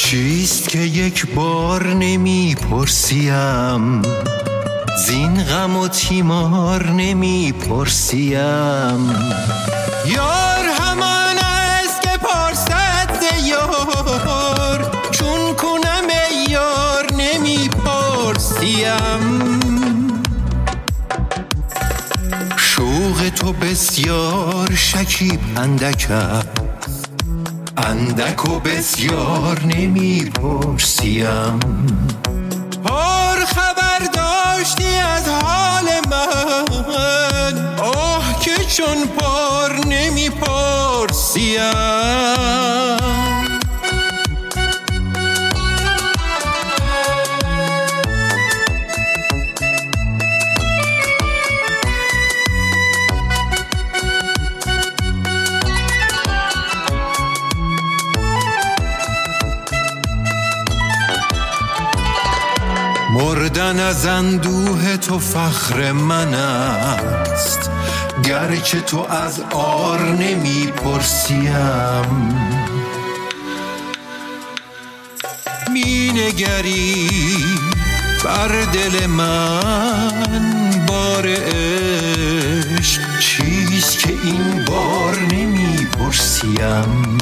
چیست که یک بار نمی پرسیم، زین غم و تیمار نمی پرسیم. یار همان است که پرسد ز یار، چون کنم ای یار نمی پرسیم. شوق تو بسیار شکیب اندک است، اندک و بسیار نمی پرسیم. پار خبر داشتی از حال من، آه که چون پار نمی پرسیم. مردن از اندوه تو فخر من است، گرچه تو از عار نمی پرسیم. می نگری بر دل من بار عشق، چیست که این بار نمی پرسیم.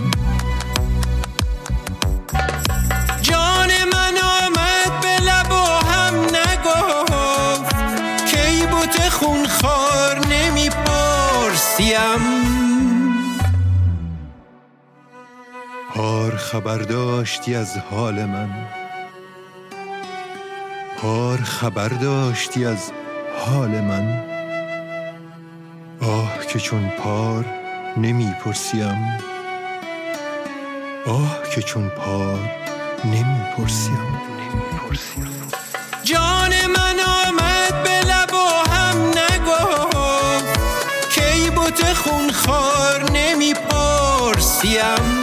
خونخوار نمی پرسیم. پار خبر داشتی از حال من، پار خبر داشتی از حال من، آه که چون پار نمی پرسیم. آه که چون پار نمی پرسیم. جان من آمد به لب و هم نگفت، کی بوت خونخوار نمی پرسیم.